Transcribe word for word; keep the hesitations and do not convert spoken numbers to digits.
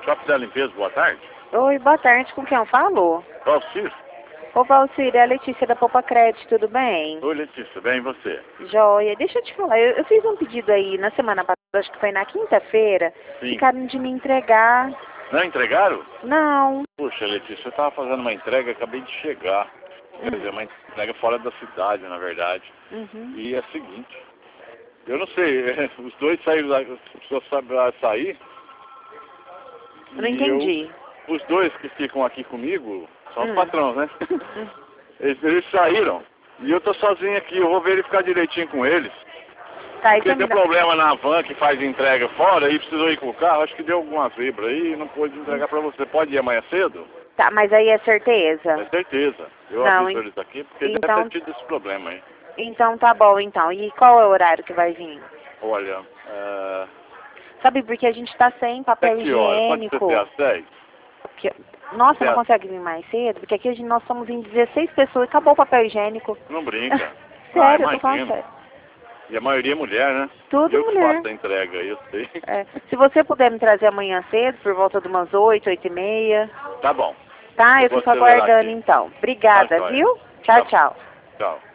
Shop da Limpeza, boa tarde. Oi, boa tarde. Com quem eu falo? Valcir. Ô, Valcir, é a Letícia da Poupa Crédito, tudo bem? Oi, Letícia, bem e você? Joia. Deixa eu te falar, eu, eu fiz um pedido aí na semana passada, acho que foi na quinta-feira. Sim. Ficaram de me entregar. Não entregaram? Não. Puxa, Letícia, eu tava fazendo uma entrega, acabei de chegar. Quer dizer, uma entrega fora da cidade, na verdade. Uhum. E é o seguinte, eu não sei, os dois saíram lá, a pessoa sabe lá sair. Não e entendi. Eu, os dois que ficam aqui comigo são os Hum. patrões, né? Hum. Eles, eles saíram. E eu tô sozinho aqui, eu vou verificar direitinho com eles. Tá, Porque então tem me dá... problema na van que faz entrega fora e precisou ir com o carro, acho que deu alguma zebra aí e não pôde entregar pra você. Pode ir amanhã cedo? Tá, mas aí é certeza? É certeza. Eu Não, aviso en- eles aqui porque então- deve ter tido esse problema aí. Então tá bom, então. E qual é o horário que vai vir? Olha, é... Sabe, porque a gente tá sem até papel que hora? Pode higiênico. ser às dez? Que- Nossa, não Certo. consegue vir mais cedo? Porque aqui a gente- nós somos em dezesseis pessoas e acabou o papel higiênico. Não brinca. Sério, ah, eu tô falando imagino. sério. E a maioria é mulher, né? Tudo eu que mulher. faço a entrega, eu sei. É. Se você puder me trazer amanhã cedo, por volta de umas oito, oito e meia. Tá bom. Tá, eu, Eu vou fico acelerar aguardando aqui. então. Obrigada, Tá, joia. viu? Tchau, Tá. tchau. Tchau.